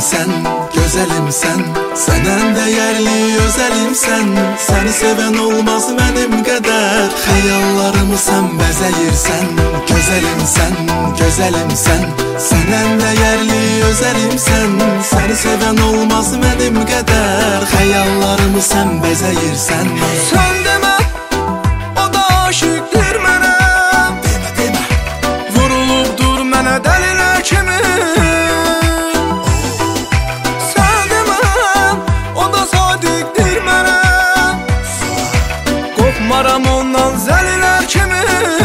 sen, güzelim sen. Sen en değerli özelim sen. Seni seven olmaz benim kadar. Hayallarımı sen bezeyirsen. Güzelim sen, güzelim sen. Sen en değerli özelim sen. Seni seven olmaz benim kadar. Hayallarımı sen bezeyirsen. Sen deme, o da aşıktır mənə. Deme deme. Vurulup dur mənə dəlilər kimi. Sen deme, o da sadiqdir mənə. Qorxmaram ondan zəlilər kimi.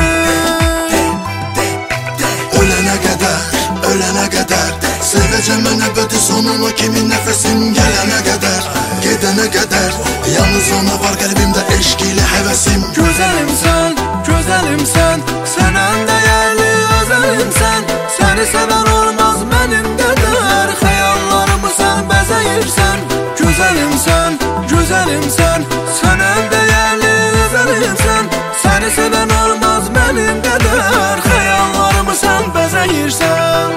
Ölene kadar, ölene kadar seveceğim ben ebedi sonuna, kimin nefesim gelene kadar. Gidene kadar yalnız ona var kalbimde eşk ile hevesim. Güzelim sen, güzelim sen. Sen en değerli özelim sen. Seni seven olmaz benim kadar. Hayallarımı sen bezeyirsen. Güzelim sen, güzelim sen. Sen en değerli özelim sen. Seni seven olmaz benim kadar. Hayallarımı sen bezeyirsen.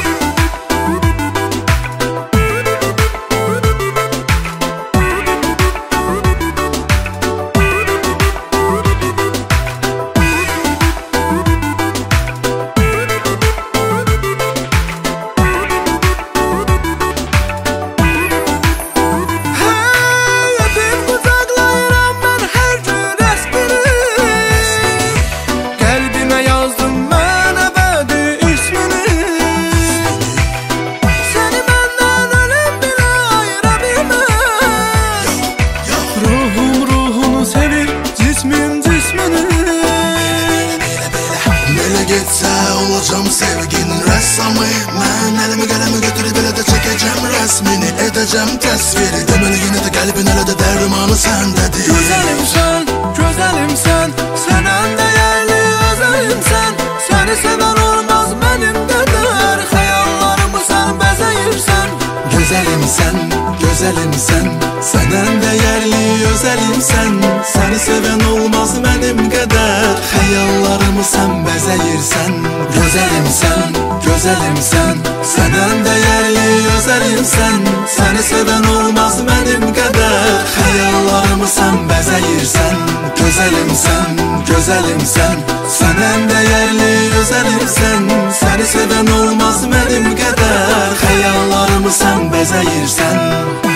Gitse olacağım sevgin ressamı. Ben elimi kalemi götürüp ele de çekeceğim resmini. Edeceğim tasviri. Demeli yine de kalbin ele de dermanı sendedir. Güzelim sen, güzelim sen. Sen en değerli özelim sen. Seni seven olmaz benim kadar. Hayallarımı sen bezeyirsen. Güzelim sen, güzelim sen. Sen en değerli özelim sen. Seni seven olmaz benim kadar. Hayallarımı sen bezeyirsen. Güzelim sen, güzelim sen. Sen en değerli özelim sen. Seni seven olmaz benim kadar. Hayallarımı sen bezeyirsen. Güzelim sen, güzelim sen. Sen en değerli özelim sen. Seni seven olmaz benim kadar. Hayallarımı sen bezeyirsen.